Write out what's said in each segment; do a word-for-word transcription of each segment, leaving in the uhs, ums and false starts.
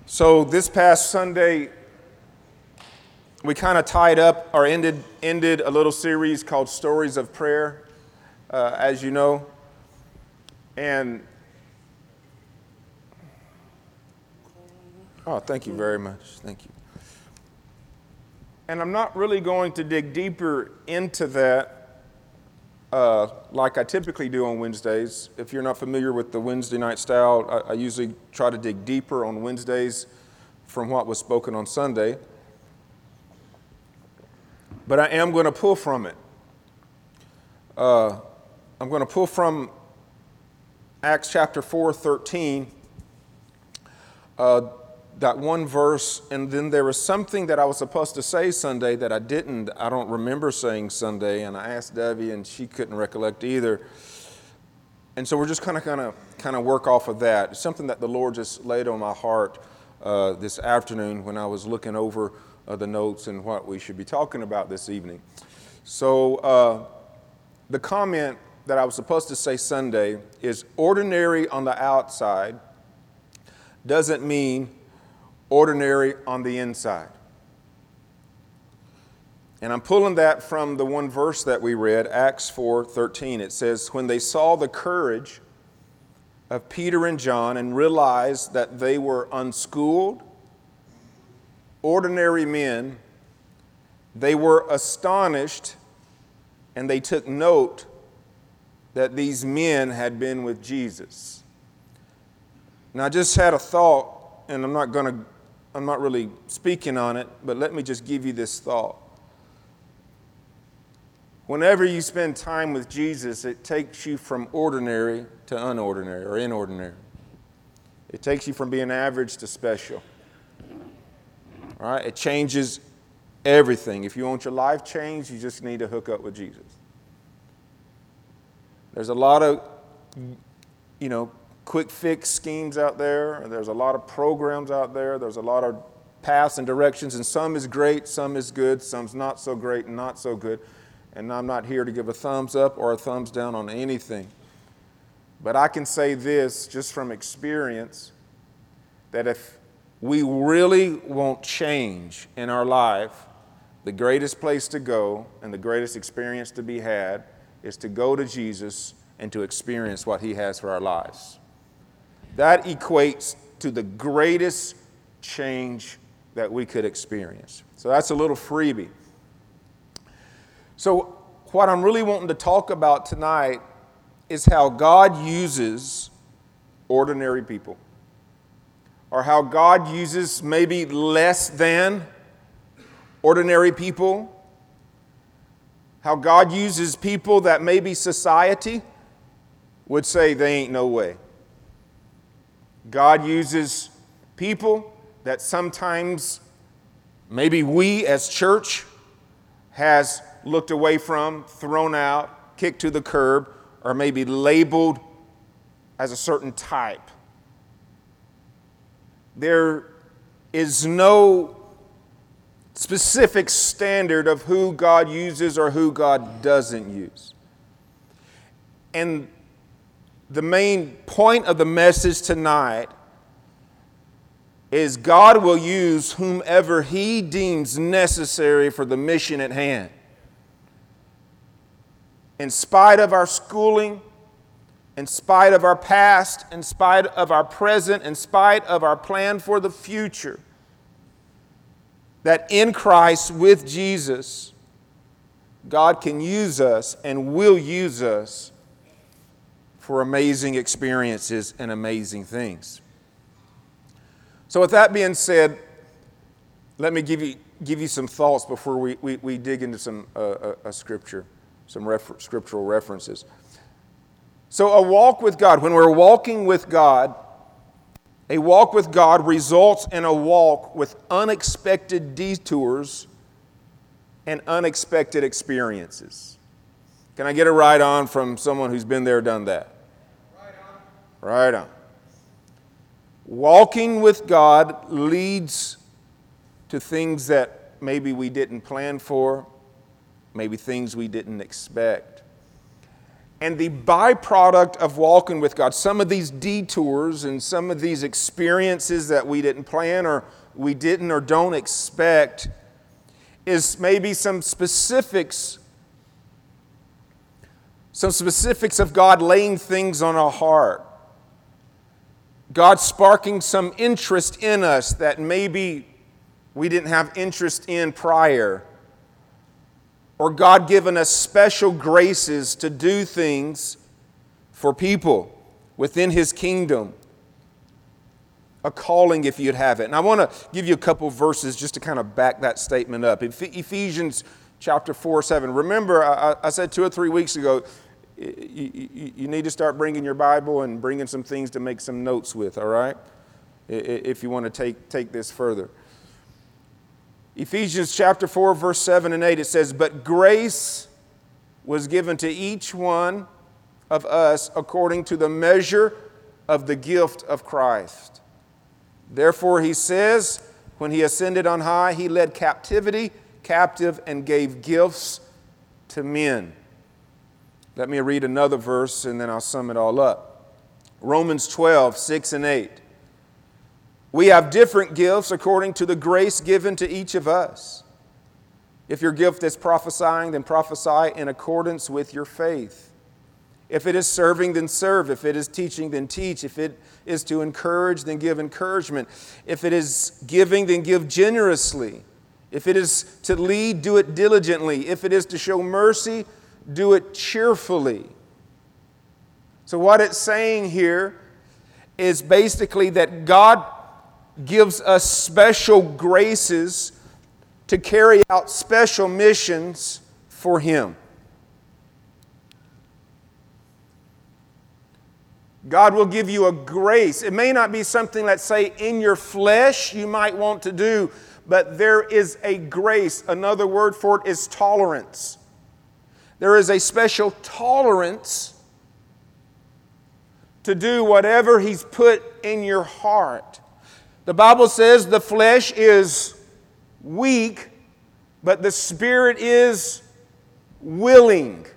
So this past Sunday, we kind of tied up or ended ended a little series called Stories of Prayer, uh, as you know. And, oh, thank you very much. Thank you. And I'm not really going to dig deeper into that uh, like I typically do on Wednesdays. If you're not familiar with the Wednesday night style, I, I usually try to dig deeper on Wednesdays from what was spoken on Sunday. But I am going to pull from it. Uh, I'm going to pull from Acts chapter four, thirteen, uh, that one verse, and then there was something that I was supposed to say Sunday that I didn't. I don't remember saying Sunday, and I asked Debbie, and she couldn't recollect either. And so we're just kind of kind of kind of work off of that. It's something that the Lord just laid on my heart uh, this afternoon when I was looking over uh, the notes and what we should be talking about this evening. So uh, the comment that I was supposed to say Sunday is ordinary on the outside doesn't mean ordinary on the inside. And I'm pulling that from the one verse that we read, Acts four thirteen. It says, when they saw the courage of Peter and John and realized that they were unschooled, ordinary men, they were astonished and they took note that these men had been with Jesus. Now, I just had a thought, and I'm not going to, I'm not really speaking on it, but let me just give you this thought. Whenever you spend time with Jesus, it takes you from ordinary to unordinary or inordinary. It takes you from being average to special. All right? It changes everything. If you want your life changed, you just need to hook up with Jesus. There's a lot of, you know, quick fix schemes out there. There's a lot of programs out there. There's a lot of paths and directions, and some is great, some is good, some's not so great and not so good. And I'm not here to give a thumbs up or a thumbs down on anything. But I can say this just from experience, that if we really want change in our life, the greatest place to go and the greatest experience to be had is to go to Jesus and to experience what He has for our lives. That equates to the greatest change that we could experience. So that's a little freebie. So what I'm really wanting to talk about tonight is how God uses ordinary people, or how God uses maybe less than ordinary people, how God uses people that maybe society would say they ain't no way. God uses people that sometimes maybe we as church has looked away from, thrown out, kicked to the curb, or maybe labeled as a certain type. There is no specific standard of who God uses or who God doesn't use. And the main point of the message tonight is God will use whomever He deems necessary for the mission at hand. In spite of our schooling, in spite of our past, in spite of our present, in spite of our plan for the future, that in Christ with Jesus, God can use us and will use us for amazing experiences and amazing things. So with that being said, let me give you give you some thoughts before we, we, we dig into some uh, a, a scripture, some refer- scriptural references. So a walk with God, when we're walking with God, a walk with God results in a walk with unexpected detours and unexpected experiences. Can I get a right on from someone who's been there, done that? Right on. Right on. Walking with God leads to things that maybe we didn't plan for, maybe things we didn't expect. And the byproduct of walking with God, some of these detours and some of these experiences that we didn't plan or we didn't or don't expect, is maybe some specifics, some specifics of God laying things on our heart. God sparking some interest in us that maybe we didn't have interest in prior. Or God giving us special graces to do things for people within His kingdom. A calling, if you'd have it. And I want to give you a couple verses just to kind of back that statement up. In Ephesians chapter four, seven. Remember, I, I said two or three weeks ago, you, you, you need to start bringing your Bible and bringing some things to make some notes with, all right? If you want to take, take this further. Ephesians chapter four, verse seven and eight, it says, "But grace was given to each one of us according to the measure of the gift of Christ. Therefore," he says, "when He ascended on high, He led captivity captive and gave gifts to men." Let me read another verse and then I'll sum it all up. Romans twelve, six and eight. "We have different gifts according to the grace given to each of us. If your gift is prophesying, then prophesy in accordance with your faith. If it is serving, then serve. If it is teaching, then teach. If it is to encourage, then give encouragement. If it is giving, then give generously. If it is to lead, do it diligently. If it is to show mercy, do it cheerfully." So what it's saying here is basically that God gives us special graces to carry out special missions for Him. God will give you a grace. It may not be something, let's say, in your flesh you might want to do, but there is a grace. Another word for it is tolerance. There is a special tolerance to do whatever He's put in your heart. The Bible says the flesh is weak, but the Spirit is willing.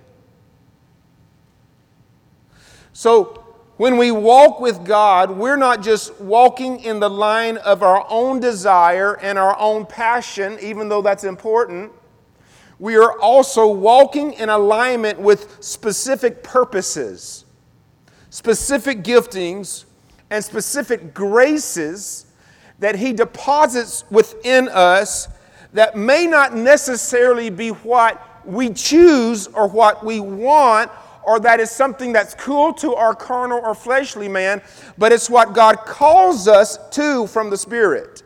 So when we walk with God, we're not just walking in the line of our own desire and our own passion, even though that's important. We are also walking in alignment with specific purposes, specific giftings, and specific graces that He deposits within us that may not necessarily be what we choose or what we want, or that is something that's cool to our carnal or fleshly man, but it's what God calls us to from the Spirit.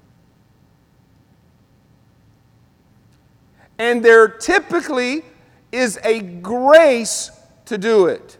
And there typically is a grace to do it.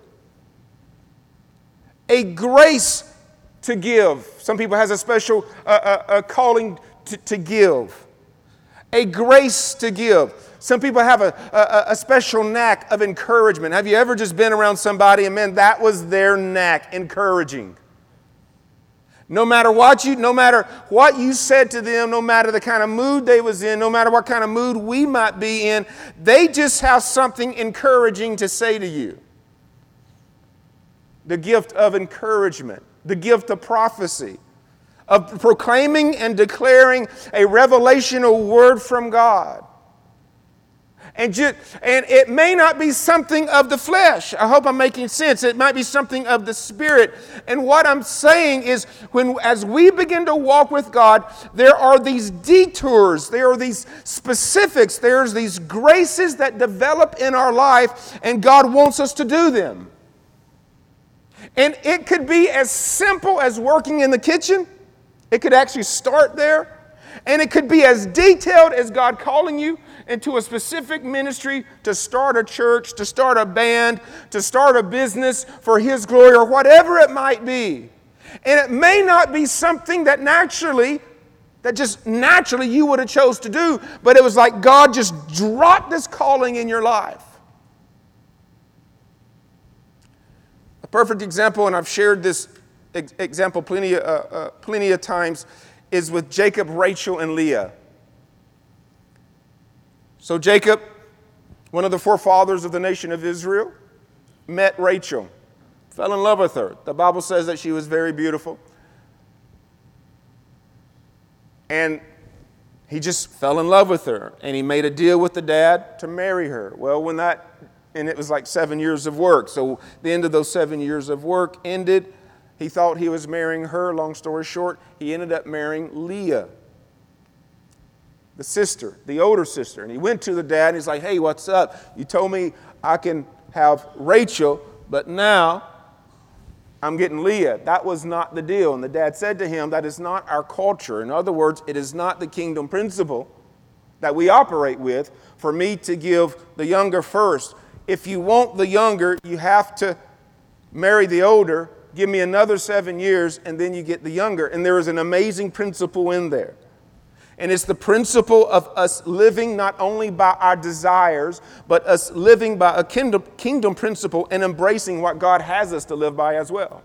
A grace to give. Some people has a special uh, uh, uh, calling to, to give. A grace to give. Some people have a, a, a special knack of encouragement. Have you ever just been around somebody and man, that was their knack, encouraging? No matter what you, no matter what you said to them, no matter the kind of mood they was in, no matter what kind of mood we might be in, they just have something encouraging to say to you. The gift of encouragement, the gift of prophecy, of proclaiming and declaring a revelational word from God. And, just, and it may not be something of the flesh. I hope I'm making sense. It might be something of the Spirit. And what I'm saying is, when as we begin to walk with God, there are these detours, there are these specifics, there's these graces that develop in our life, and God wants us to do them. And it could be as simple as working in the kitchen. It could actually start there. And it could be as detailed as God calling you into a specific ministry to start a church, to start a band, to start a business for His glory, or whatever it might be. And it may not be something that naturally, that just naturally you would have chose to do, but it was like God just dropped this calling in your life. A perfect example, and I've shared this ex- example plenty, uh, uh, plenty of times, is with Jacob, Rachel, and Leah. So Jacob, one of the forefathers of the nation of Israel, met Rachel, fell in love with her. The Bible says that she was very beautiful. And he just fell in love with her, and he made a deal with the dad to marry her. Well, when that, and it was like seven years of work. So the end of those seven years of work ended. He thought he was marrying her. Long story short, he ended up marrying Leah, the sister, the older sister. And he went to the dad, and he's like, hey, what's up? You told me I can have Rachel, but now I'm getting Leah. That was not the deal. And the dad said to him, that is not our culture. In other words, it is not the kingdom principle that we operate with for me to give the younger first. If you want the younger, you have to marry the older, give me another seven years, and then you get the younger. And there is an amazing principle in there. And it's the principle of us living not only by our desires, but us living by a kingdom, kingdom principle and embracing what God has us to live by as well.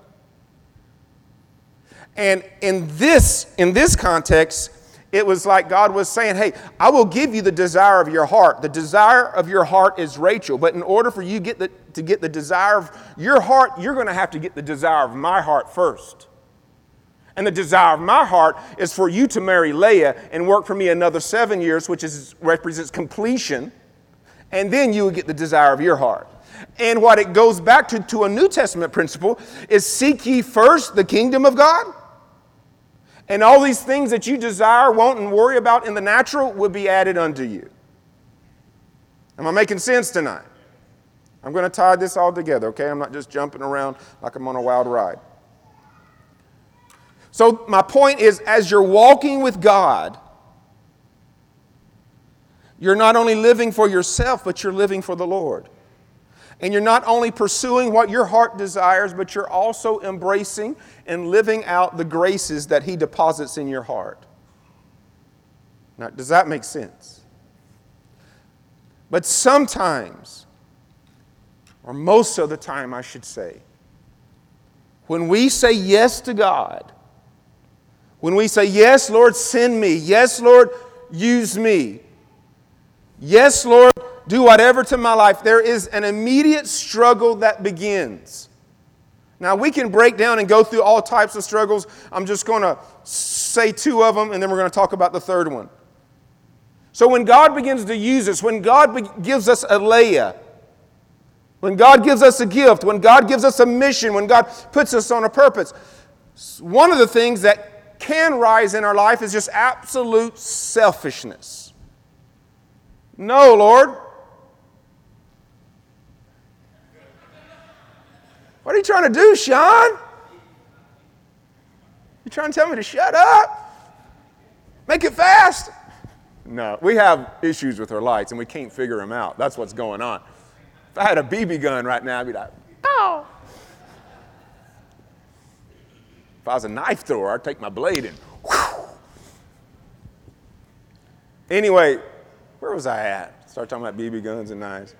And in this, in this context, it was like God was saying, hey, I will give you the desire of your heart. The desire of your heart is Rachel. But in order for you get the, to get the desire of your heart, you're going to have to get the desire of my heart first. And the desire of my heart is for you to marry Leah and work for me another seven years, which is, represents completion. And then you would get the desire of your heart. And what it goes back to, to a New Testament principle is seek ye first the kingdom of God. And all these things that you desire, want, and worry about in the natural will be added unto you. Am I making sense tonight? I'm going to tie this all together, okay? I'm not just jumping around like I'm on a wild ride. So my point is, as you're walking with God, you're not only living for yourself, but you're living for the Lord. And you're not only pursuing what your heart desires, but you're also embracing and living out the graces that He deposits in your heart. Now, does that make sense? But sometimes, or most of the time I should say, when we say yes to God, when we say, yes, Lord, send me. Yes, Lord, use me. Yes, Lord, do whatever to my life. There is an immediate struggle that begins. Now, we can break down and go through all types of struggles. I'm just going to say two of them, and then we're going to talk about the third one. So when God begins to use us, when God be- gives us a Leah, when God gives us a gift, when God gives us a mission, when God puts us on a purpose, one of the things that can rise in our life is just absolute selfishness. No, Lord. What are you trying to do, Sean? You trying to tell me to shut up? Make it fast? No, we have issues with our lights and we can't figure them out. That's what's going on. If I had a B B gun right now, I'd be like, oh. If I was a knife thrower, I'd take my blade and whew. Anyway, where was I at? Start talking about B B guns and knives.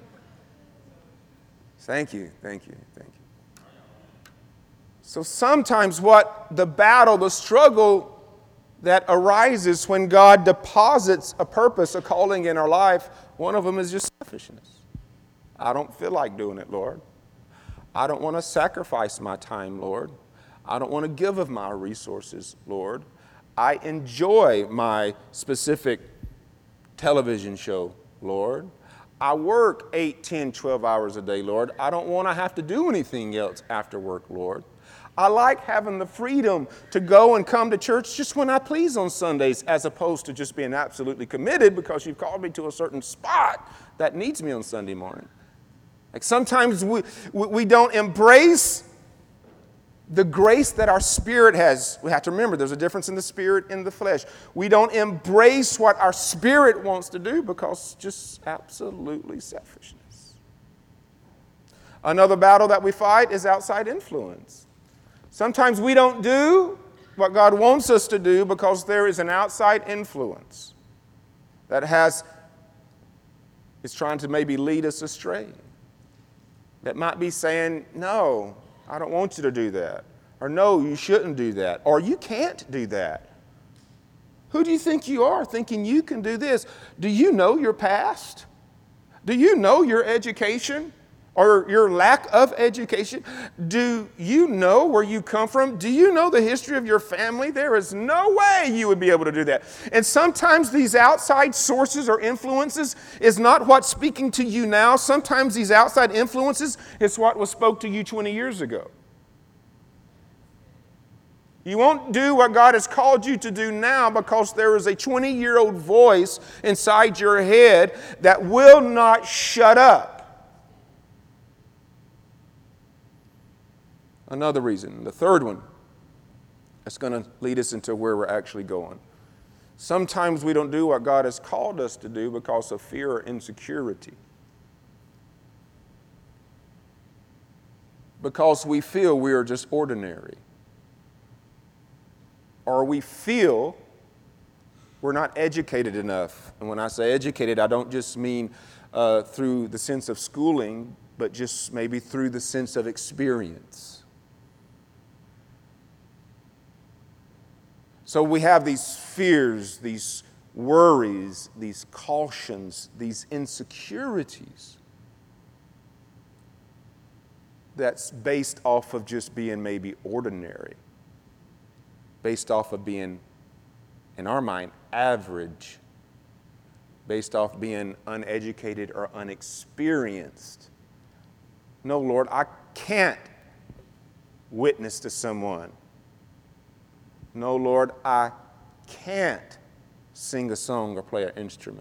Thank you, thank you, thank you. So sometimes what the battle, the struggle that arises when God deposits a purpose, a calling in our life, one of them is just selfishness. I don't feel like doing it, Lord. I don't want to sacrifice my time, Lord. I don't want to give of my resources, Lord. I enjoy my specific television show, Lord. I work eight, ten, twelve hours a day, Lord. I don't want to have to do anything else after work, Lord. I like having the freedom to go and come to church just when I please on Sundays, as opposed to just being absolutely committed because you've called me to a certain spot that needs me on Sunday morning. Like sometimes we, we don't embrace the grace that our spirit has. We have to remember there's a difference in the spirit and the flesh. We don't embrace what our spirit wants to do because just absolutely selfishness. Another battle that we fight is outside influence. Sometimes we don't do what God wants us to do because there is an outside influence that has is trying to maybe lead us astray. That might be saying, no, I don't want you to do that. Or no, you shouldn't do that. Or you can't do that. Who do you think you are thinking you can do this? Do you know your past? Do you know your education? or your lack of education? Do you know where you come from? Do you know the history of your family? There is no way you would be able to do that. And sometimes these outside sources or influences is not what's speaking to you now. Sometimes these outside influences is what was spoke to you twenty years ago. You won't do what God has called you to do now because there is a twenty-year-old voice inside your head that will not shut up. Another reason, the third one, that's going to lead us into where we're actually going. Sometimes we don't do what God has called us to do because of fear or insecurity. Because we feel we are just ordinary. Or we feel we're not educated enough. And when I say educated, I don't just mean uh, through the sense of schooling, but just maybe through the sense of experience. So we have these fears, these worries, these cautions, these insecurities that's based off of just being maybe ordinary, based off of being, in our mind, average, based off being uneducated or unexperienced. No, Lord, I can't witness to someone. No, Lord, I can't sing a song or play an instrument.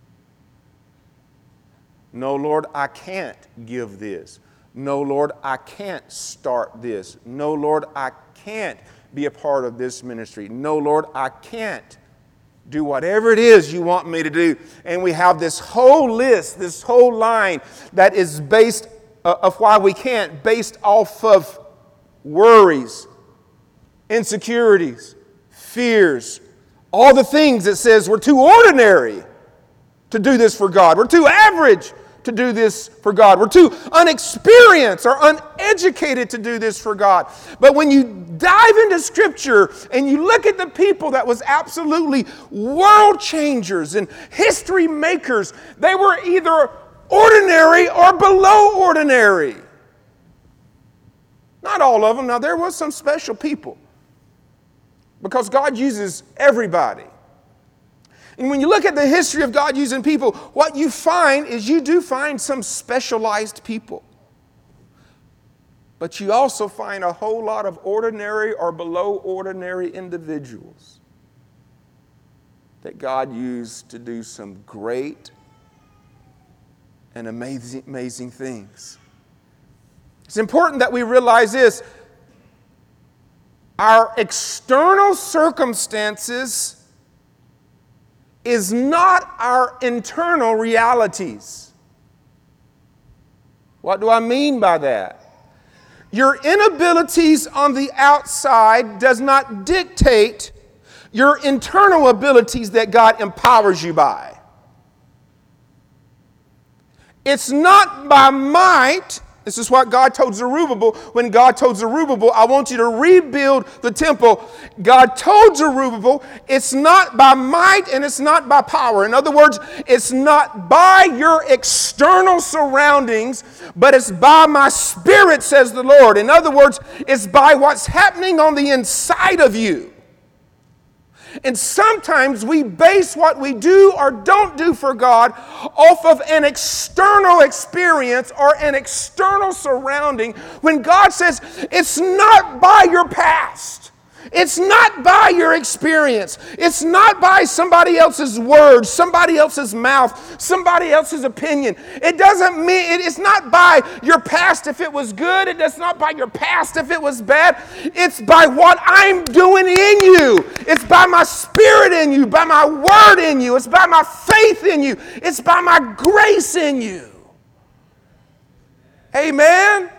No, Lord, I can't give this. No, Lord, I can't start this. No, Lord, I can't be a part of this ministry. No, Lord, I can't do whatever it is you want me to do. And we have this whole list, this whole line that is based uh, of why we can't, based off of worries, insecurities, fears, all the things that says we're too ordinary to do this for God. We're too average to do this for God. We're too unexperienced or uneducated to do this for God. But when you dive into Scripture and you look at the people that was absolutely world changers and history makers, they were either ordinary or below ordinary. Not all of them. Now, there was some special people because God uses everybody. And when you look at the history of God using people, what you find is you do find some specialized people. But you also find a whole lot of ordinary or below ordinary individuals that God used to do some great and amazing, amazing things. It's important that we realize this. Our external circumstances is not our internal realities. What do I mean by that? Your inabilities on the outside does not dictate your internal abilities that God empowers you by. It's not by might. This is what God told Zerubbabel when God told Zerubbabel, I want you to rebuild the temple. God told Zerubbabel, it's not by might and it's not by power. In other words, it's not by your external surroundings, but it's by my Spirit, says the Lord. In other words, it's by what's happening on the inside of you. And sometimes we base what we do or don't do for God off of an external experience or an external surrounding, when God says it's not by your past. It's not by your experience. It's not by somebody else's words, somebody else's mouth, somebody else's opinion. It doesn't mean, it's not by your past if it was good. It's not by your past if it was bad. It's by what I'm doing in you. It's by my Spirit in you, by my word in you. It's by my faith in you. It's by my grace in you. Amen?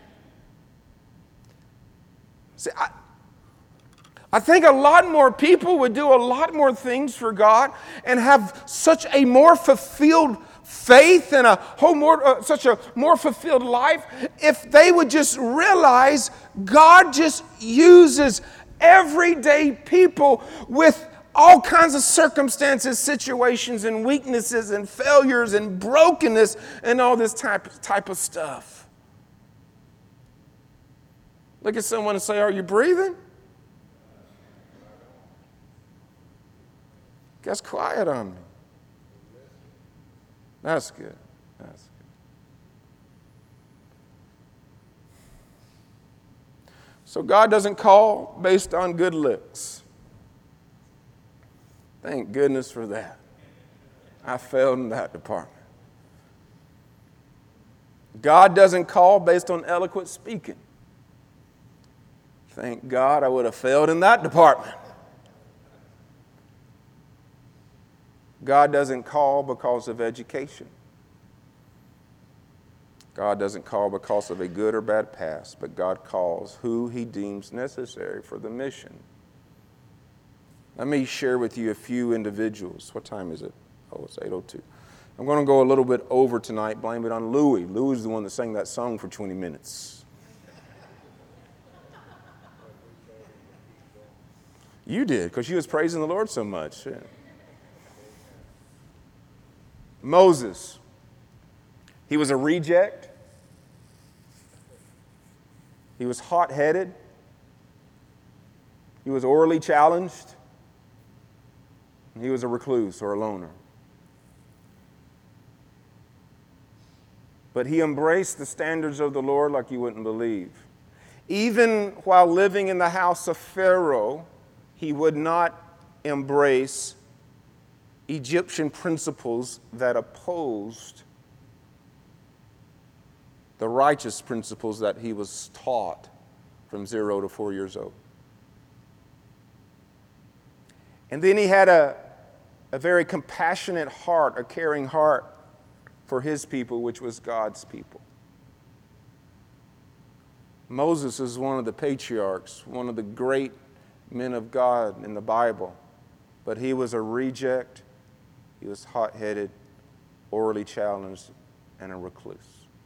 See, I... I think a lot more people would do a lot more things for God and have such a more fulfilled faith and a whole more uh, such a more fulfilled life if they would just realize God just uses everyday people with all kinds of circumstances, situations, and weaknesses, and failures, and brokenness, and all this type, type of stuff. Look at someone and say, are you breathing? Gets quiet on me. That's good. That's good. So God doesn't call based on good looks. Thank goodness for that. I failed in that department. God doesn't call based on eloquent speaking. Thank God I would have failed in that department. God doesn't call because of education. God doesn't call because of a good or bad past, but God calls who He deems necessary for the mission. Let me share with you a few individuals. What time is it? Oh, it's eight oh two. I'm going to go a little bit over tonight. Blame it on Louis. Louis is the one that sang that song for twenty minutes. You did, because you was praising the Lord so much. Yeah. Moses. He was a reject. He was hot-headed. He was orally challenged. And he was a recluse or a loner. But he embraced the standards of the Lord like you wouldn't believe. Even while living in the house of Pharaoh, he would not embrace Egyptian principles that opposed the righteous principles that he was taught from zero to four years old. And then he had a, a very compassionate heart, a caring heart for his people, which was God's people. Moses is one of the patriarchs, one of the great men of God in the Bible, but he was a reject. He was hot-headed, orally challenged, and a recluse.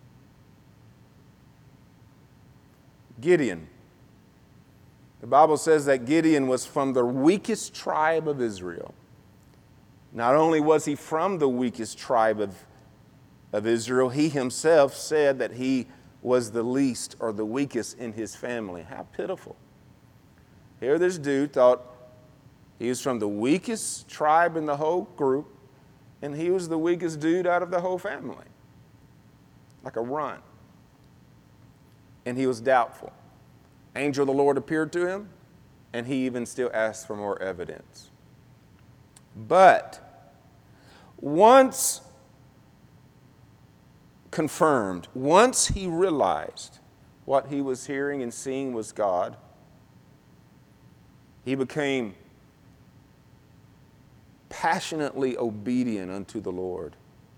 Gideon. The Bible says that Gideon was from the weakest tribe of Israel. Not only was he from the weakest tribe of, of Israel, he himself said that he was the least or the weakest in his family. How pitiful. Here this dude thought he was from the weakest tribe in the whole group, and he was the weakest dude out of the whole family. Like a runt. And he was doubtful. Angel of the Lord appeared to him, and he even still asked for more evidence. But once confirmed, once he realized what he was hearing and seeing was God, he became passionately obedient unto the Lord.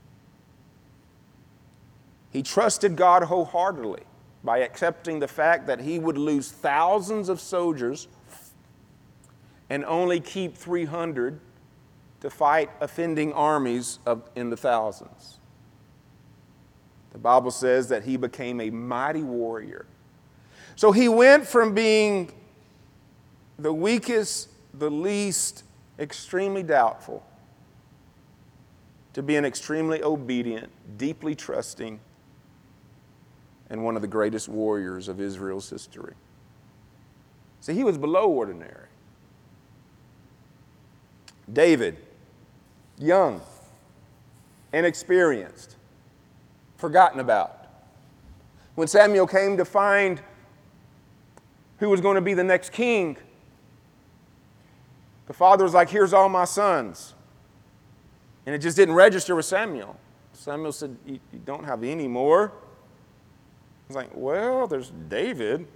He trusted God wholeheartedly by accepting the fact that he would lose thousands of soldiers and only keep three hundred to fight offending armies of, in the thousands. The Bible says that he became a mighty warrior. So he went from being the weakest, the least, extremely doubtful, to being extremely obedient, deeply trusting, and one of the greatest warriors of Israel's history. See, he was below ordinary. David, young, inexperienced, forgotten about. When Samuel came to find who was going to be the next king, the father was like, here's all my sons. And it just didn't register with Samuel. Samuel said, you, you don't have any more? He's like, well, there's David.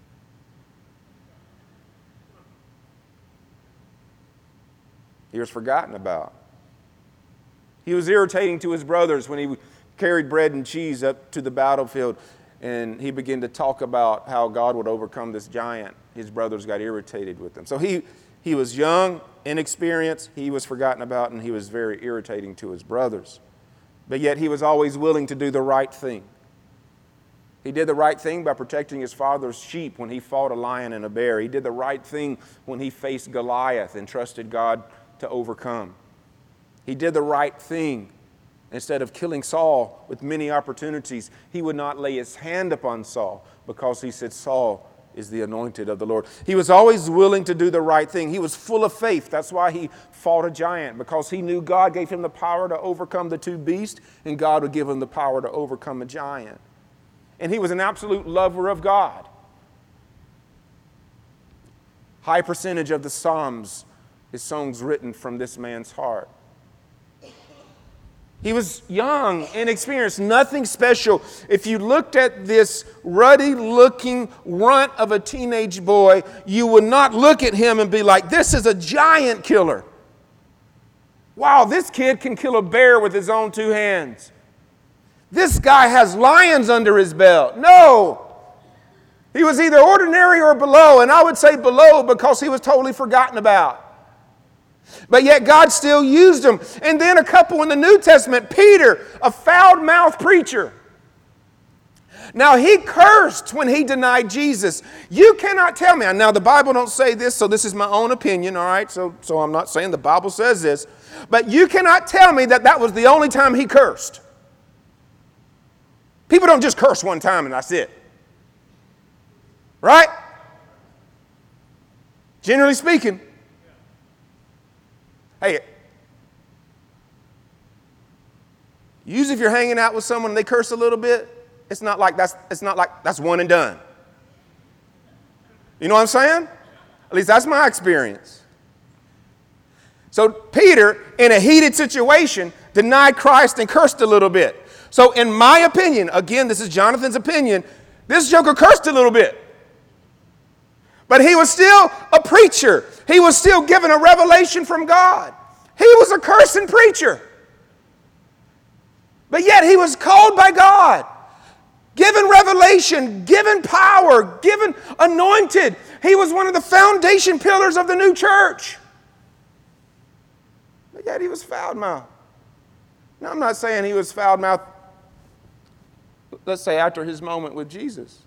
He was forgotten about. He was irritating to his brothers when he carried bread and cheese up to the battlefield and he began to talk about how God would overcome this giant. His brothers got irritated with him. So he, he was young, inexperienced, he was forgotten about, and he was very irritating to his brothers. But yet he was always willing to do the right thing. He did the right thing by protecting his father's sheep when he fought a lion and a bear. He did the right thing when he faced Goliath and trusted God to overcome. He did the right thing. Instead of killing Saul with many opportunities, he would not lay his hand upon Saul because he said, Saul is the anointed of the Lord. He was always willing to do the right thing. He was full of faith. That's why he fought a giant, because he knew God gave him the power to overcome the two beasts, and God would give him the power to overcome a giant. And he was an absolute lover of God. High percentage of the Psalms is songs written from this man's heart. He was young, inexperienced, nothing special. If you looked at this ruddy-looking runt of a teenage boy, you would not look at him and be like, this is a giant killer. Wow, this kid can kill a bear with his own two hands. This guy has lions under his belt. No. He was either ordinary or below, and I would say below because he was totally forgotten about. But yet God still used him. And then a couple in the New Testament, Peter, a foul-mouthed preacher. Now he cursed when he denied Jesus. You cannot tell me. Now the Bible don't say this, so this is my own opinion, all right? So, so I'm not saying the Bible says this. But you cannot tell me that that was the only time he cursed. People don't just curse one time and that's it. Right? Generally speaking. Hey, usually if you're hanging out with someone and they curse a little bit, it's not like that's it's not like that's one and done. You know what I'm saying? At least that's my experience. So Peter, in a heated situation, denied Christ and cursed a little bit. So in my opinion, again, this is Jonathan's opinion, this joker cursed a little bit. But he was still a preacher. He was still given a revelation from God. He was a cursing preacher. But yet he was called by God, given revelation, given power, given anointed. He was one of the foundation pillars of the new church. But yet he was foul-mouthed. Now I'm not saying he was foul-mouthed, let's say after his moment with Jesus.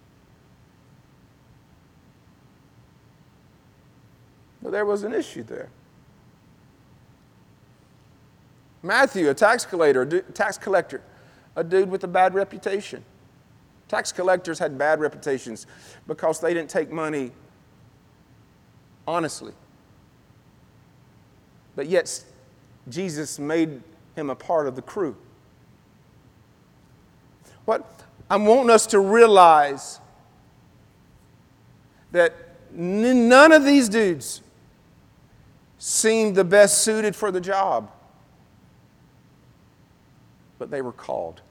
But there was an issue there. Matthew, a tax collector, a tax collector, a dude with a bad reputation. Tax collectors had bad reputations because they didn't take money honestly. But yet, Jesus made him a part of the crew. What I'm wanting us to realize that none of these dudes seemed the best suited for the job. But they were called.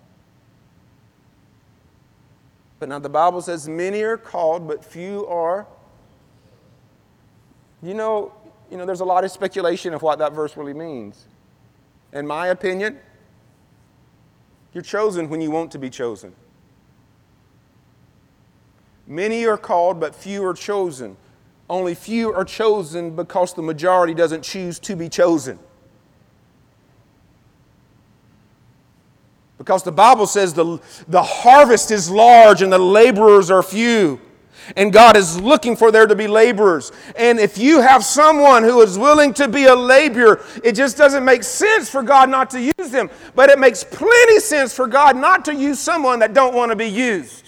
But now the Bible says many are called, but few are. You know, you know, there's a lot of speculation of what that verse really means. In my opinion, you're chosen when you want to be chosen. Many are called, but few are chosen. Only few are chosen because the majority doesn't choose to be chosen. Because the Bible says the, the harvest is large and the laborers are few. And God is looking for there to be laborers. And if you have someone who is willing to be a laborer, it just doesn't make sense for God not to use them. But it makes plenty sense for God not to use someone that don't want to be used.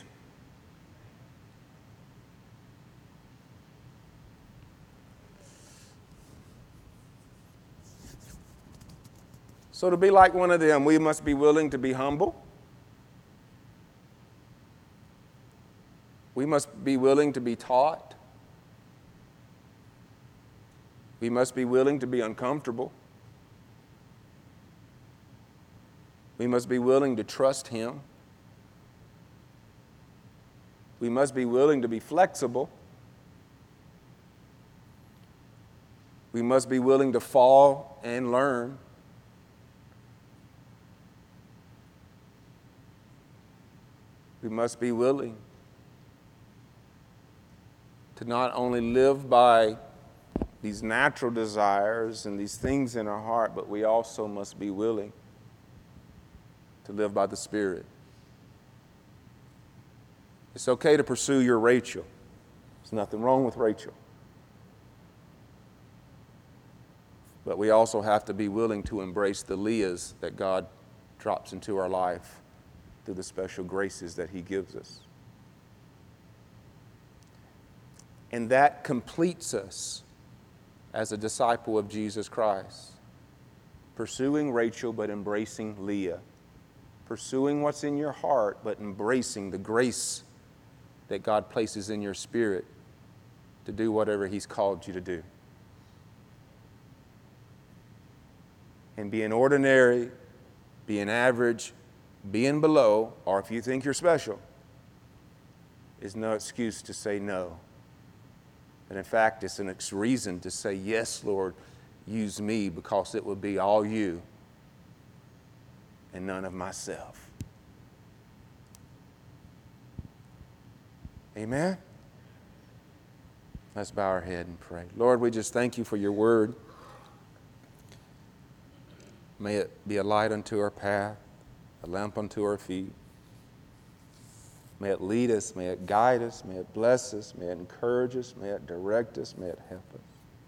So to be like one of them, we must be willing to be humble. We must be willing to be taught. We must be willing to be uncomfortable. We must be willing to trust Him. We must be willing to be flexible. We must be willing to fall and learn. We must be willing to not only live by these natural desires and these things in our heart, but we also must be willing to live by the Spirit. It's okay to pursue your Rachel. There's nothing wrong with Rachel. But we also have to be willing to embrace the Leahs that God drops into our life through the special graces that He gives us. And that completes us as a disciple of Jesus Christ. Pursuing Rachel, but embracing Leah. Pursuing what's in your heart, but embracing the grace that God places in your spirit to do whatever He's called you to do. And being ordinary, being average, being below, or if you think you're special, is no excuse to say no. And in fact, it's an reason to say, yes, Lord, use me, because it will be all you and none of myself. Amen? Let's bow our head and pray. Lord, we just thank you for your word. May it be a light unto our path, a lamp unto our feet. May it lead us, may it guide us, may it bless us, may it encourage us, may it direct us, may it help us.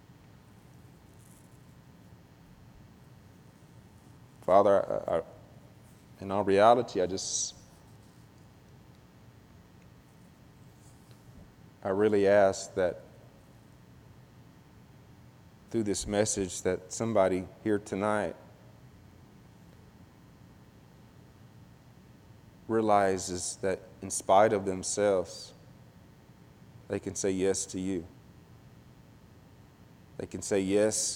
Father, I, I, in all reality, I just, I really ask that through this message that somebody here tonight realizes that in spite of themselves, they can say yes to you. They can say yes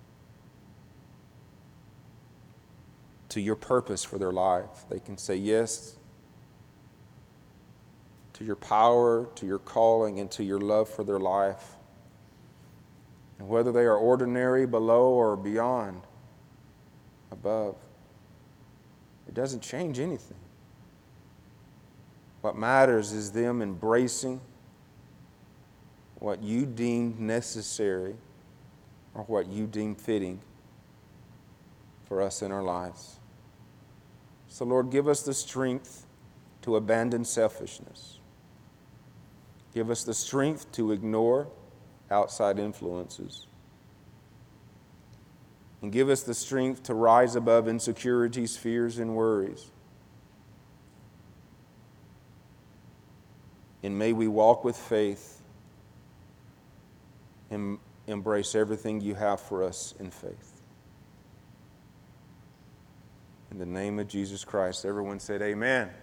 to your purpose for their life. They can say yes to your power, to your calling, and to your love for their life. And whether they are ordinary, below, or beyond, above, it doesn't change anything. What matters is them embracing what you deem necessary or what you deem fitting for us in our lives. So, Lord, give us the strength to abandon selfishness. Give us the strength to ignore outside influences. And give us the strength to rise above insecurities, fears, and worries. And may we walk with faith and embrace everything you have for us in faith. In the name of Jesus Christ, everyone said amen.